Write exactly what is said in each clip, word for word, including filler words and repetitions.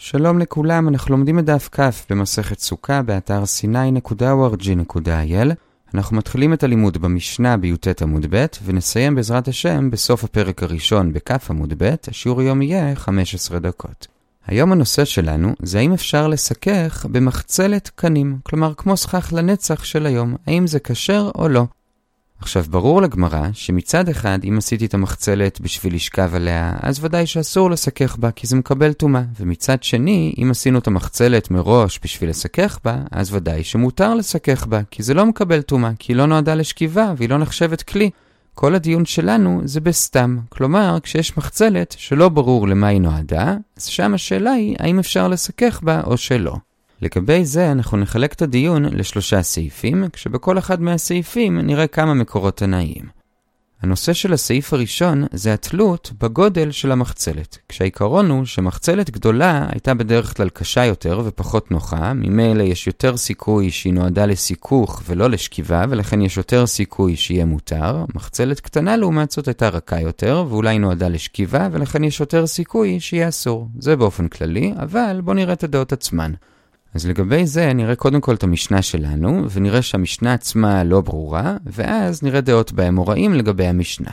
שלום לכולם, אנחנו לומדים את דף כף במסכת סוכה באתר סיני נקודה או אר ג'י נקודה איי אל. אנחנו מתחילים את הלימוד במשנה בי"ט עמוד ב' ונסיים בעזרת השם בסוף הפרק הראשון בכף עמוד ב'. השיעור היום יהיה חמש עשרה דקות. היום הנושא שלנו זה האם אפשר לסכך במחצלת קנים, כלומר כמו סכך לנצח של היום, האם זה כשר או לא. עכשיו ברור לגמרא שמצד אחד אם עשיתי את המחצלת בשביל לשכב עליה, אז ודאי שאסור לסכך בה כי זה מקבל טומאה, ומצד שני אם עשינו את המחצלת מראש בשביל לסכך בה, אז ודאי שמותר לסכך בה כי זה לא מקבל טומאה, כי היא לא נועדה לשכיבה והיא לא נחשבת כלי. כל הדיון שלנו זה בסתם, כלומר כשיש מחצלת שלא ברור למה היא נועדה, אז שם השאלה היא האם אפשר לסכך בה או שלא. לגבי זה אנחנו נחלק את הדיון לשלושה סעיפים, כשבכל אחד מהסעיפים נראה כמה מקורות תנאיים. הנושא של הסעיף הראשון זה התלות בגודל של המחצלת, כשהעיקרון הוא שמחצלת גדולה הייתה בדרך כלל קשה יותר ופחות נוחה, ממילא יש יותר סיכוי שהיא נועדה לסיכוך ולא לשכיבה, ולכן יש יותר סיכוי שיהיה מותר. מחצלת קטנה לעומת זאת הייתה רכה יותר ואולי נועדה לשכיבה, ולכן יש יותר סיכוי שיהיה אסור. זה באופן כללי, אבל בוא נראה את הדעות עצמן. אז לגבי זה נראה קודם כל את המשנה שלנו, ונראה שהמשנה עצמה לא ברורה, ואז נראה דעות באמוראים לגבי המשנה.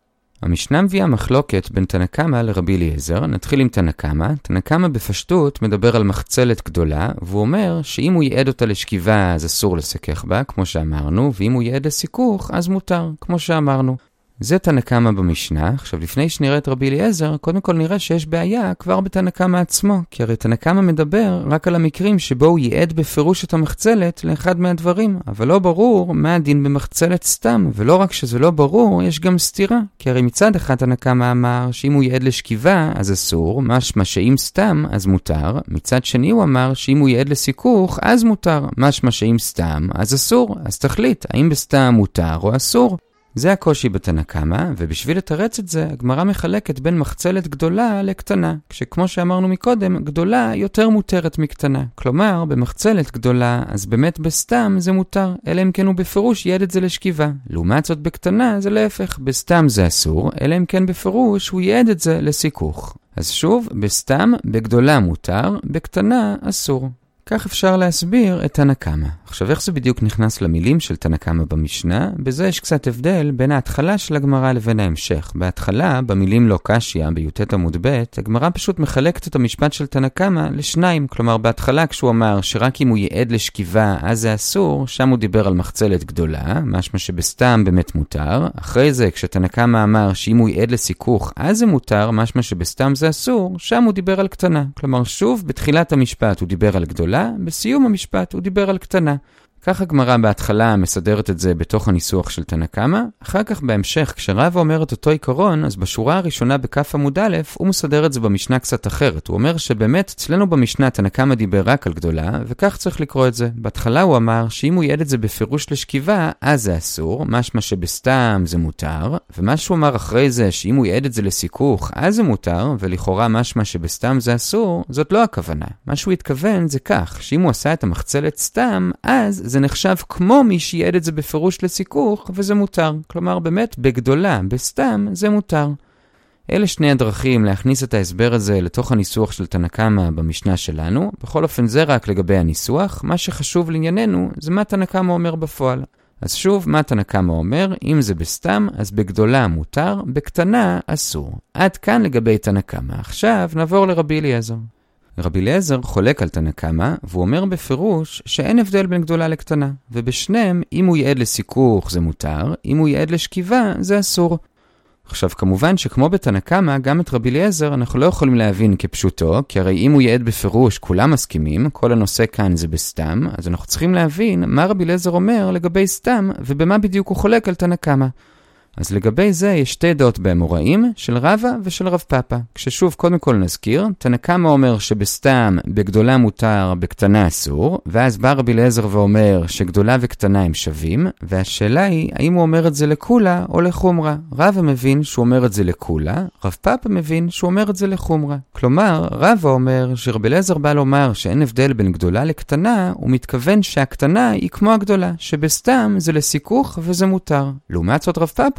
המשנה מביאה מחלוקת בין תנא קמא לרבי אליעזר. נתחיל עם תנא קמא. תנא קמא בפשטות מדבר על מחצלת גדולה, והוא אומר שאם הוא ייעד אותה לשכיבה אז אסור לסכך בה, כמו שאמרנו, ואם הוא ייעד לסיכוך אז מותר, כמו שאמרנו. זה תנא קמא במשנה. עכשיו לפני שנראה את רבי אליעזר, קודם כל נראה שיש בעיה כבר בתנא קמא עצמו, כי הרי תנא קמא מדבר רק על המקרים שבו הוא ייעד בפירוש את המחצלת לאחד מהדברים, אבל לא ברור מה הדין במחצלת סתם, ולא רק שזה לא ברור, יש גם סתירה, כי הרי מצד אחד תנא קמא אמר שאם הוא ייעד לשכיבה אז אסור, משמע שאם סתם אז מותר, מצד שני הוא אמר שאם הוא ייעד לסיכוך אז מותר, משמע שאם סתם אז אסור. אז תחליט, האם בסתם מותר או אסור? זה הקושי בתנא קמא, ובשביל לתרץ את זה, הגמרא מחלקת בין מחצלת גדולה לקטנה, כשכמו שאמרנו מקודם, גדולה יותר מותרת מקטנה. כלומר, במחצלת גדולה, אז באמת בסתם זה מותר, אלא אם כן הוא בפירוש ייעד את זה לשכיבה. לעומת זאת בקטנה זה להפך, בסתם זה אסור, אלא אם כן בפירוש הוא ייעד את זה לסיכוך. אז שוב, בסתם, בגדולה מותר, בקטנה אסור. כך אפשר להסביר את תנא קמא. עכשיו איך זה בדיוק נכנס למילים של תנא קמא במשנה? בזה יש קצת הבדל בין ההתחלה של הגמרא לבין ההמשך. בהתחלה, במילים לא קשיא, בי"ט עמוד ב', הגמרא פשוט מחלקת את המשפט של תנא קמא לשניים. כלומר, בהתחלה כשהוא אמר שרק אם הוא ייעד לשכיבה אז זה אסור, שם הוא דיבר על מחצלת גדולה, משמע שבסתם באמת מותר. אחרי זה, כשתנא קמא אמר שאם הוא ייעד לסיכוך אז זה מותר, משמע שבסתם זה אסור, שם הוא דיבר על קטנה. כלומר, שוב, בתחילת המשפט הוא דיבר על גדולה, בסיום המשפט הוא דיבר על קטנה. כך הגמרא בהתחלה מסדרת את זה בתוך הניסוח של תנא קמא. אחר כך בהמשך, כשרבא אומר את אותו עיקרון, אז בשורה הראשונה בכף עמוד א', הוא מסדר את זה במשנה קצת אחרת. הוא אומר שבאמת אצלנו במשנה תנא קמא דיבר רק על גדולה, וכך צריך לקרוא את זה. בהתחלה הוא אמר שאם הוא ייעד את זה בפירוש לשכיבה, אז זה אסור, משמע שבסתם זה מותר, ומה שהוא אמר אחרי זה, שאם הוא ייעד את זה לסיכוך, אז זה מותר, ולכאורה משמע שבסתם זה אסור, זאת לא הכוונה. מה שהוא התכוון זה כך, שאם הוא עשה את המחצלת סתם, אז זה נחשב כמו מי שייעד את זה בפירוש לסיכוך, וזה מותר. כלומר, באמת, בגדולה, בסתם, זה מותר. אלה שני הדרכים להכניס את ההסבר הזה לתוך הניסוח של תנא קמא במשנה שלנו. בכל אופן, זה רק לגבי הניסוח. מה שחשוב לענייננו זה מה תנא קמא אומר בפועל. אז שוב, מה תנא קמא אומר? אם זה בסתם, אז בגדולה מותר, בקטנה אסור. עד כאן לגבי תנא קמא. עכשיו נעבור לרבי אליעזר. רבי אליעזר חולק על תנא קמא, והוא אומר בפירוש שאין הבדל בין גדולה לקטנה, ובשניהם אם הוא ייעד לסיכוך זה מותר, אם הוא ייעד לשכיבה זה אסור. עכשיו כמובן שכמו בתנא קמא, גם את רבי אליעזר אנחנו לא יכולים להבין כפשוטו, כי הרי אם הוא ייעד בפירוש כולם מסכימים, כל הנושא כאן זה בסתם, אז אנחנו צריכים להבין מה רבי אליעזר אומר לגבי סתם, ובמה בדיוק הוא חולק על תנא קמא. אז לגבי זה יש שתי דעות באמוראים, של רבא ושל רב פאפא. כששוב קודם כל נזכיר, תנא קמא אומר שבסתם בגדולה מותר, בקטנה אסור, ואז בא רבי אליעזר ואומר שגדולה וקטנה הם שווים, והשאלה היא האם הוא אומר את זה לכולה או לחומרה. רבא מבין שהוא אומר את זה לכולה, רב פאפא מבין שהוא אומר את זה לחומרה. כלומר, רבא אומר שרבי אליעזר בא לומר שאין הבדל בין גדולה לקטנה, הוא מתכוון שהקטנה היא כמו הגדולה, שבסתם זה לסיכוך וזה מותר. לעומת זאת רב פאפא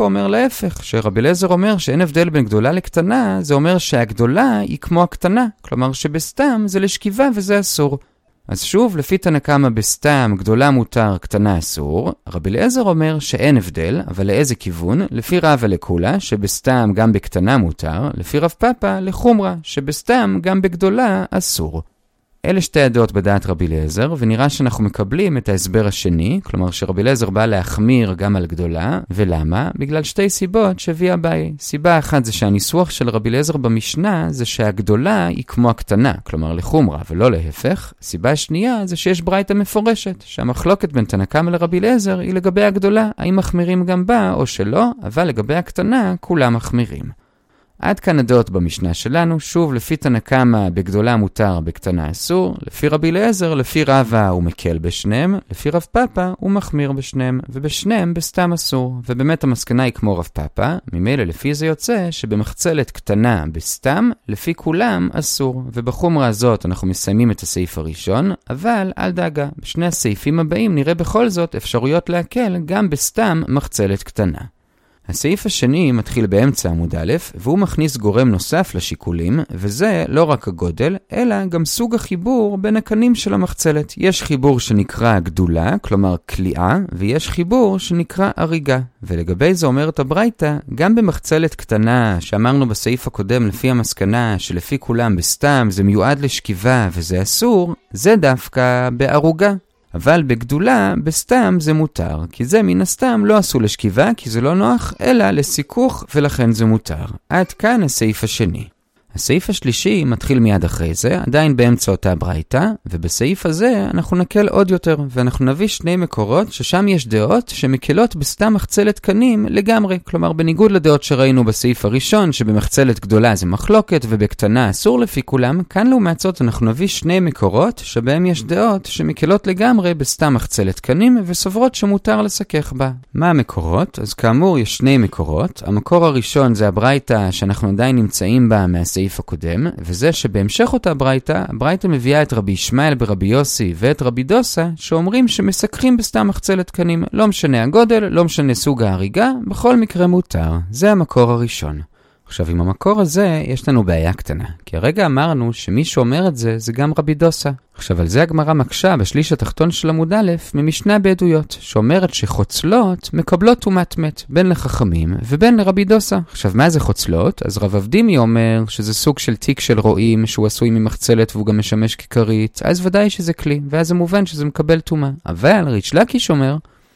אומר להפך, שרבי אליעזר אומר שאין הבדל בין גדולה לקטנה, זה אומר שהגדולה היא כמו הקטנה, כלומר שבסתם זה לשכיבה וזה אסור. אז שוב, לפי תנא קמא בסתם גדולה מותר, קטנה אסור, רבי אליעזר אומר שאין הבדל, אבל לאיזה כיוון? לפי רבא לקולה, שבסתם גם בקטנה מותר, לפי רב פאפא לחומרה, שבסתם גם בגדולה אסור. אלה שתי הדעות בדעת רבי אליעזר, ונראה שאנחנו מקבלים את ההסבר השני, כלומר שרבי אליעזר בא להחמיר גם על גדולה, ולמה? בגלל שתי סיבות שהביא אביי. סיבה אחת זה שהניסוח של רבי אליעזר במשנה זה שהגדולה היא כמו הקטנה, כלומר לחומרה ולא להפך. סיבה שנייה זה שיש ברייתא מפורשת, שהמחלוקת בין תנא קמא לרבי אליעזר היא לגבי הגדולה, האם מחמירים גם בה או שלא, אבל לגבי הקטנה כולם מחמירים. עד כאן הדעות במשנה שלנו, שוב לפי תנא קמא בגדולה מותר, בקטנה אסור, לפי רבי אליעזר, לפי רבא הוא מקל בשניהם, לפי רב פאפא הוא מחמיר בשניהם, ובשניהם בסתם אסור. ובאמת המסקנה היא כמו רב פאפא, ממילא לפי זה יוצא שבמחצלת קטנה בסתם, לפי כולם אסור. ובחומרה הזאת אנחנו מסיימים את הסעיף הראשון, אבל אל דאגה, בשני הסעיפים הבאים נראה בכל זאת אפשרויות להקל גם בסתם מחצלת קטנה. הסעיף השני מתחיל באמצע עמוד א', והוא מכניס גורם נוסף לשיקולים, וזה לא רק הגודל, אלא גם סוג החיבור בין הקנים של המחצלת. יש חיבור שנקרא גדולה, כלומר קליעה, ויש חיבור שנקרא אריגה. ולגבי זה אומרת הברייתא, גם במחצלת קטנה, שאמרנו בסעיף הקודם לפי המסקנה שלפי כולם בסתם זה מיועד לשכיבה וזה אסור, זה דווקא בארוגה. אבל בגדולה, בסתם זה מותר, כי זה מן הסתם לא עשו לשכיבה, כי זה לא נוח, אלא לסיכוך, ולכן זה מותר. עד כאן הסעיף השני. הסעיף השלישי מתחיל מיד אחרי זה, עדיין באמצע אותה ברייתא, ובסעיף הזה אנחנו נקל עוד יותר, ואנחנו נביא שני מקורות ששם יש דעות שמקלות בסתם מחצלת קנים לגמרי, כלומר בניגוד לדעות שראינו בסעיף הראשון, שבמחצלת גדולה זה מחלוקת ובקטנה אסור לפי כולם, כאן לעומת זאת אנחנו נביא שני מקורות שבהם יש דעות שמקלות לגמרי בסתם מחצלת קנים וסוברות שמותר לסכך בה. מה המקורות? אז כאמור יש שני מקורות. המקור הראשון זה הברייתא שאנחנו עדיין נמצאים בה מהסעיף הקודם, וזה שבהמשך אותה ברייתא, הברייתא מביאה את רבי ישמעאל ברבי יוסי ואת רבי דוסה, שאומרים שמסככים בסתם מחצלת קנים. לא משנה הגודל, לא משנה סוג ההריגה, בכל מקרה מותר. זה המקור הראשון. עכשיו, עם המקור הזה יש לנו בעיה קטנה, כי הרגע אמרנו שמי שאומר את זה זה גם רבי דוסה. עכשיו, על זה הגמרא מקשה בשליש התחתון של עמוד א' ממשנה בעדויות, שאומרת שחוצלות מקבלות טומאת מת, בין לחכמים ובין לרבי דוסה. עכשיו, מה זה חוצלות? אז רב אבדימי אומר שזה סוג של תיק של רועים שהוא עשוי ממחצלת והוא גם משמש ככרית, אז ודאי שזה כלי, ואז זה מובן שזה מקבל טומאה. אבל ריש לקיש אומר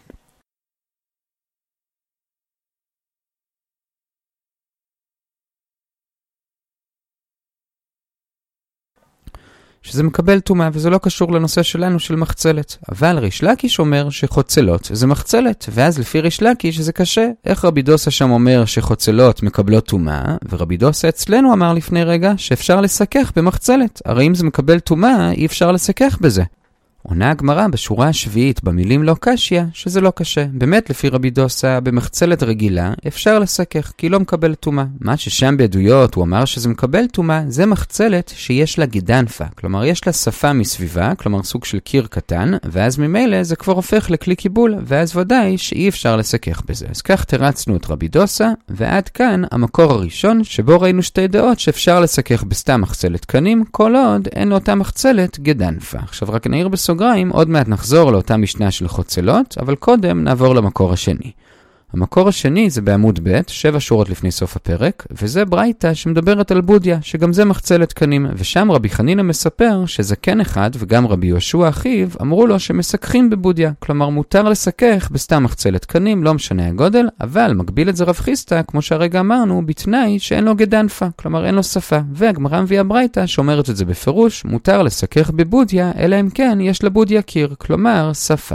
שזה מקבל טומאה, וזה לא קשור לנושא שלנו של מחצלת. אבל ריש לקיש אומר שחוצלות זה מחצלת, ואז לפי ריש לקיש זה קשה. איך רבי דוסה שם אומר שחוצלות מקבלות טומאה, ורבי דוסה אצלנו אמר לפני רגע שאפשר לסכך במחצלת. הרי אם זה מקבל טומאה, אי אפשר לסכך בזה. עונה הגמרא בשורה השביעית במילים לא קשיא, שזה לא קשה. באמת לפי רבי דוסה, במחצלת רגילה אפשר לסכך, כי לא מקבל טומאה. מה ששם בעדויות הוא אמר שזה מקבל טומאה, זה מחצלת שיש לה גידנפה, כלומר יש לה שפה מסביבה, כלומר סוג של קיר קטן, ואז ממילא זה כבר הופך לכלי קיבול, ואז ודאי שאי אפשר לסכך בזה. אז כך תרצנו את רבי דוסה, ועד כאן המקור הראשון שבו ראינו שתי דעות שאפשר לסכך בסתם מחצלת קנים, כל עוד אין לאותה מחצלת גידנפה. עכשיו רק נעיר בסוף סוגריים, עוד מעט נחזור לאותה משנה של חוצלות, אבל קודם נעבור למקור השני. המקור השני זה בעמוד ב', שבע שורות לפני סוף הפרק, וזה ברייתא שמדברת על בודיה, שגם זה מחצלת קנים, ושם רבי חנינא מספר שזקן אחד וגם רבי יהושע אחיו אמרו לו שמסככים בבודיה, כלומר מותר לסכך בסתם מחצלת קנים, לא משנה הגודל, אבל מגביל את זה רב חיסטה, כמו שהרגע אמרנו, בתנאי שאין לו גדנפה, כלומר אין לו שפה, והגמרא מביאה ברייתא שאומרת את זה בפירוש, מותר לסכך בבודיה, אלא אם כן יש לבודיה קיר, כלומר שפה.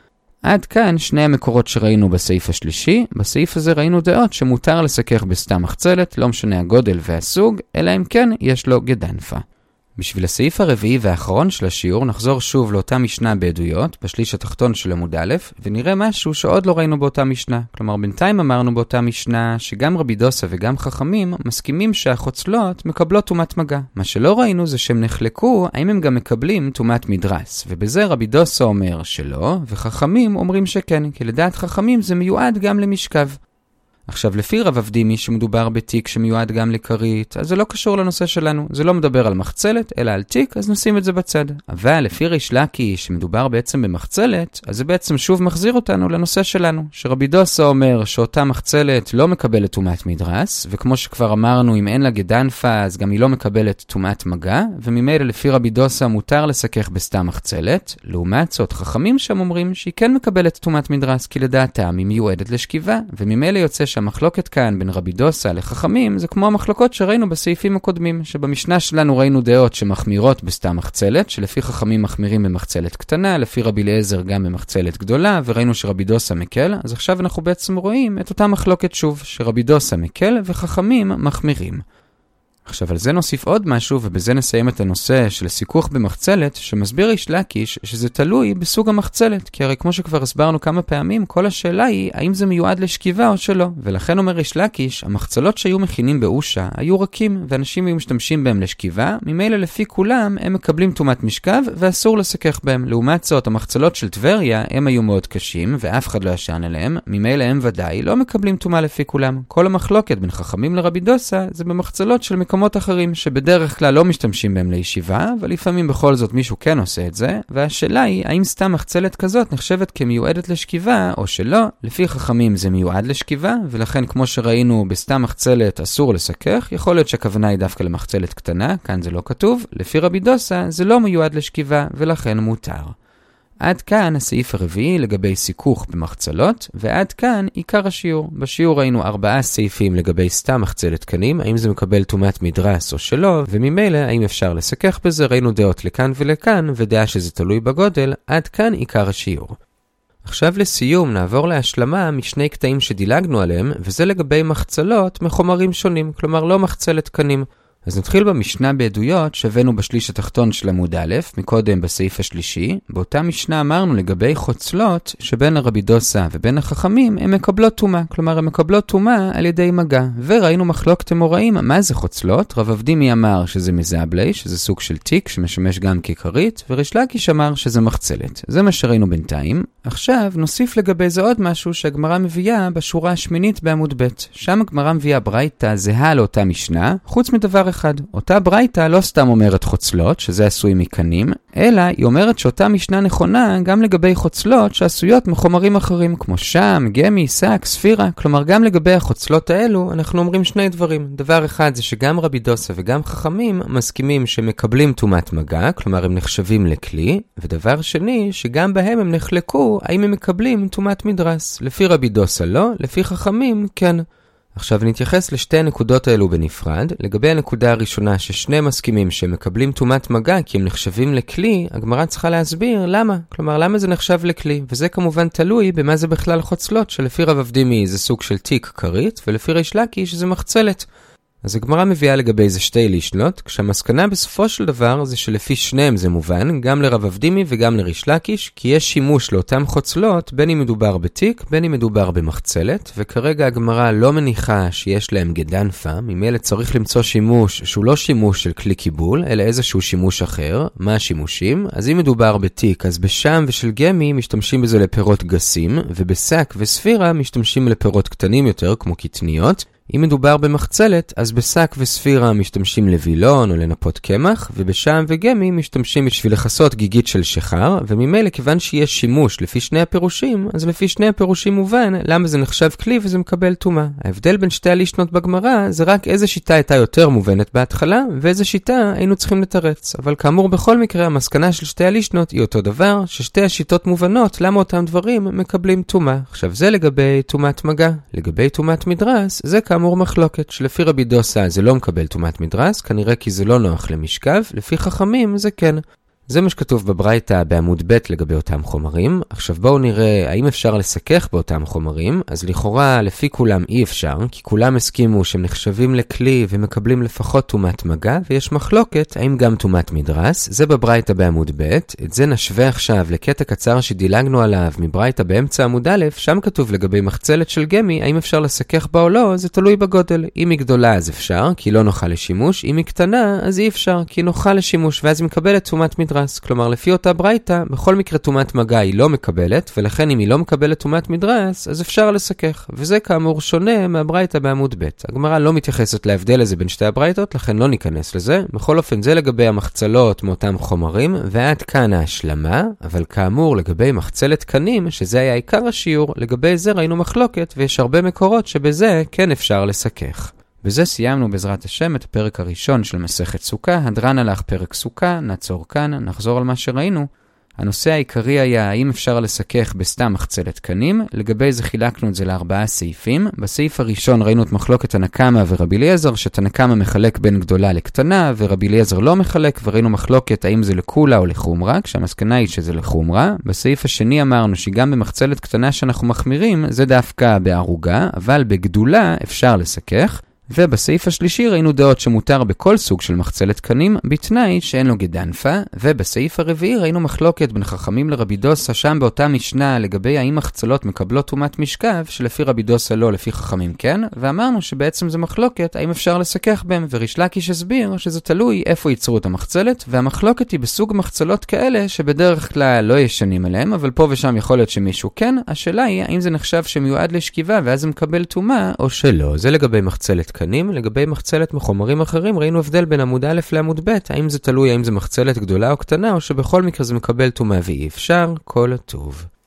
עד כאן שני המקורות שראינו בסעיף השלישי. בסעיף הזה ראינו דעות שמותר לסכך בסתם מחצלת, לא משנה הגודל והסוג, אלא אם כן יש לו גדנפה. בשביל הסעיף הרביעי והאחרון של השיעור נחזור שוב לאותה משנה בעדויות, בשליש התחתון של עמוד א', ונראה משהו שעוד לא ראינו באותה משנה. כלומר, בינתיים אמרנו באותה משנה שגם רבי דוסה וגם חכמים מסכימים שהחוצלות מקבלות טומאת מגע. מה שלא ראינו זה שהם נחלקו האם הם גם מקבלים טומאת מדרס, ובזה רבי דוסה אומר שלא, וחכמים אומרים שכן, כי לדעת חכמים זה מיועד גם למשכב. עכשיו, לפי רב אבדימי שמדובר בתיק שמיועד גם לכרית, אז זה לא קשור לנושא שלנו. זה לא מדבר על מחצלת, אלא על תיק, אז נשים את זה בצד. אבל לפי ריש לקיש שמדובר בעצם במחצלת, אז זה בעצם שוב מחזיר אותנו לנושא שלנו. שרבי דוסה אומר שאותה מחצלת לא מקבלת טומאת מדרס, וכמו שכבר אמרנו, אם אין לה גדנפה, אז גם היא לא מקבלת טומאת מגע, וממילא לפי רבי דוסה מותר לסכך בסתם מחצלת. לעומת זאת, חכמים שם אומרים שהיא כן מקבלת טומאת מדרס, כי לדעתם היא מיועדת לשכיבה, וממילא יוצא שהמחלוקת כאן בין רבי דוסה לחכמים זה כמו המחלוקות שראינו בסעיפים הקודמים, שבמשנה שלנו ראינו דעות שמחמירות בסתם מחצלת, שלפי חכמים מחמירים במחצלת קטנה, לפי רבי אליעזר גם במחצלת גדולה, וראינו שרבי דוסה מקל. אז עכשיו אנחנו בעצם רואים את אותה מחלוקת שוב, שרבי דוסה מקל וחכמים מחמירים. עכשיו על זה נוסיף עוד משהו, ובזה נסיים את הנושא של סיכוך במחצלת, שמסביר ריש לקיש שזה תלוי בסוג המחצלת, כי הרי כמו שכבר הסברנו כמה פעמים, כל השאלה היא האם זה מיועד לשכיבה או שלא. ולכן אומר ריש לקיש, המחצלות שהיו מכינים באושה היו רכים, ואנשים היו משתמשים בהם לשכיבה, ממילא לפי כולם הם מקבלים טומאת משכב ואסור לסכך בהם. לעומת זאת, המחצלות של טבריה הם היו מאוד קשים, ואף אחד לא ישן עליהם, ממילא הם ודאי לא מקבלים טומאה לפי כולם. כל המחלוקת בין חכמים לרבי דוסה זה במחצלות של מקומות אחרים שבדרך כלל לא משתמשים בהם לישיבה, אבל לפעמים בכל זאת מישהו כן עושה את זה, והשאלה היא האם סתם מחצלת כזאת נחשבת כמיועדת לשכיבה או שלא. לפי חכמים זה מיועד לשכיבה, ולכן כמו שראינו בסתם מחצלת אסור לסכך. יכול להיות שהכוונה היא דווקא למחצלת קטנה, כאן זה לא כתוב. לפי רבי דוסה זה לא מיועד לשכיבה, ולכן מותר. עד כאן הסעיף הרביעי לגבי סיכוך במחצלות, ועד כאן עיקר השיעור. בשיעור ראינו ארבעה סעיפים לגבי סתם מחצלת קנים, האם זה מקבל טומאת מדרס או שלא, וממילא האם אפשר לסכך בזה. ראינו דעות לכאן ולכאן, ודעה שזה תלוי בגודל. עד כאן עיקר השיעור. עכשיו לסיום נעבור להשלמה משני קטעים שדילגנו עליהם, וזה לגבי מחצלות מחומרים שונים, כלומר לא מחצלת קנים. אז נתחיל במשנה בעדויות שהבאנו בשליש התחתון של עמוד א', מקודם בסעיף השלישי. באותה משנה אמרנו לגבי חוצלות שבין הרבי דוסה ובין החכמים הם מקבלות טומאה, כלומר הם מקבלות טומאה על ידי מגע. וראינו מחלוקת אמוראים מה זה חוצלות. רב אבדימי אמר שזה מזבלי, שזה סוג של תיק שמשמש גם ככרית, וריש לקיש אמר שזה מחצלת. זה מה שראינו בינתיים. עכשיו נוסיף לגבי זה עוד משהו שהגמרא מביאה בשורה השמינית בעמוד ב'. שם הגמרא מביאה ברייתא זהה לאותה משנה, חוץ מדבר אחד. אותה ברייתא לא סתם אומרת חוצלות, שזה עשוי מקנים, אלא היא אומרת שאותה משנה נכונה גם לגבי חוצלות שעשויות מחומרים אחרים, כמו שם, גמי, סק, ספירה. כלומר, גם לגבי החוצלות האלו אנחנו אומרים שני דברים. דבר אחד זה שגם רבי דוסה וגם חכמים מסכימים שמקבלים טומאת מגע, כלומר הם נחשבים לכלי, ודבר שני שגם בהם הם נחלקו האם הם מקבלים טומאת מדרס. לפי רבי דוסה לא, לפי חכמים כן. עכשיו נתייחס לשתי הנקודות האלו בנפרד. לגבי הנקודה הראשונה ששני מסכימים שמקבלים טומאת מגע כי הם נחשבים לכלי, הגמרא צריכה להסביר למה. כלומר, למה זה נחשב לכלי? וזה כמובן תלוי במה זה בכלל חוצלות, שלפי רב אבדימי זה סוג של תיק כרית, ולפי ריש לקיש זה מחצלת. אז הגמרא מביאה לגבי זה שתי לישנות, כשהמסקנה בסופו של דבר זה שלפי שניהם זה מובן, גם לרב אבדימי וגם לריש לקיש, כי יש שימוש לאותם חוצלות, בין אם מדובר בתיק, בין אם מדובר במחצלת, וכרגע הגמרא לא מניחה שיש להם גדנפה, ממילא צריך למצוא שימוש שהוא לא שימוש של כלי קיבול, אלא איזשהו שימוש אחר. מה השימושים? אז אם מדובר בתיק, אז בשם ושל גמי משתמשים בזה לפירות גסים, ובסק וספירה משתמשים לפירות קטנים יותר, כמו קטניות. אם מדובר במחצלת, אז בסק וספירה משתמשים לווילון או לנפות קמח, ובשם וגמי משתמשים בשביל לחסות גיגית של שחר, וממילא כיוון שיש שימוש לפי שני הפירושים, אז לפי שני הפירושים מובן למה זה נחשב כלי וזה מקבל טומאה. ההבדל בין שתי הלישנות בגמרא זה רק איזה שיטה הייתה יותר מובנת בהתחלה, ואיזה שיטה היינו צריכים לתרץ. אבל כאמור בכל מקרה המסקנה של שתי הלישנות היא אותו דבר, ששתי השיטות מובנות למה אותם דברים מקבלים טומאה. עכשיו זה לגבי טומאת מגע. לגבי טומאת מדרס, זה כאמור מחלוקת, שלפי רבי דוסה זה לא מקבל טומאת מדרס, כנראה כי זה לא נוח למשכב, לפי חכמים זה כן. זה מה שכתוב בברייתא בעמוד ב' לגבי אותם חומרים. עכשיו בואו נראה האם אפשר לסכך באותם חומרים. אז לכאורה לפי כולם אי אפשר, כי כולם הסכימו שהם נחשבים לכלי ומקבלים לפחות טומאת מגע, ויש מחלוקת האם גם טומאת מדרס. זה בברייתא בעמוד ב'. את זה נשווה עכשיו לקטע קצר שדילגנו עליו מברייתא באמצע עמוד א', שם כתוב לגבי מחצלת של גמי, האם אפשר לסכך בה או לא, זה תלוי בגודל. אם היא גדולה אז אפשר, כי היא לא נוחה לשימוש. אם היא קטנה אז אי אפשר, כי היא נוחה לשימוש, ואז היא מקבלת טומאת מדרס. מדרס. כלומר, לפי אותה ברייתא, בכל מקרה טומאת מגע היא לא מקבלת, ולכן אם היא לא מקבלת טומאת מדרס, אז אפשר לסכך. וזה כאמור שונה מהברייתא בעמוד ב'. הגמרא לא מתייחסת להבדל הזה בין שתי הברייתות, לכן לא ניכנס לזה. בכל אופן, זה לגבי המחצלות מאותם חומרים, ועד כאן ההשלמה, אבל כאמור, לגבי מחצלת קנים, שזה היה עיקר השיעור, לגבי זה ראינו מחלוקת, ויש הרבה מקורות שבזה כן אפשר לסכך. בזה סיימנו בעזרת השם את הפרק הראשון של מסכת סוכה. הדרן הלך פרק סוכה, נעצור כאן, נחזור על מה שראינו. הנושא העיקרי היה האם אפשר לסכך בסתם מחצלת קנים. לגבי זה חילקנו את זה לארבעה סעיפים. בסעיף הראשון ראינו את מחלוקת תנא קמא ורבי אליעזר, שתנא קמא מחלק בין גדולה לקטנה ורבי אליעזר לא מחלק, וראינו מחלוקת האם זה לקולה או לחומרה, כשהמסקנה היא שזה לחומרה. בסעיף השני אמרנו שגם במחצלת קטנה שאנחנו מחמירים זה דווקא בערוגה, אבל בגדולה אפשר לסכך. ובסעיף השלישי ראינו דעות שמותר בכל סוג של מחצלת קנים, בתנאי שאין לו גדנפה, ובסעיף הרביעי ראינו מחלוקת בין חכמים לרבי דוסה שם באותה משנה לגבי האם מחצלות מקבלות טומאת משכב, שלפי רבי דוסה לא, לפי חכמים כן, ואמרנו שבעצם זה מחלוקת האם אפשר לסכך בהם, וריש לקיש הסביר שזה תלוי איפה ייצרו את המחצלת, והמחלוקת היא בסוג מחצלות כאלה שבדרך כלל לא ישנים עליהם, אבל פה ושם יכול להיות שמישהו כן. השאלה היא האם זה נחשב שמיועד לשכיבה ואז זה מקבל טומאה או שלא. זה לגבי מחצלת קנים. לגבי מחצלת מחומרים אחרים ראינו הבדל בין עמוד א' לעמוד ב', האם זה תלוי האם זה מחצלת גדולה או קטנה, או שבכל מקרה זה מקבל טומאה ואי אפשר. כל הטוב.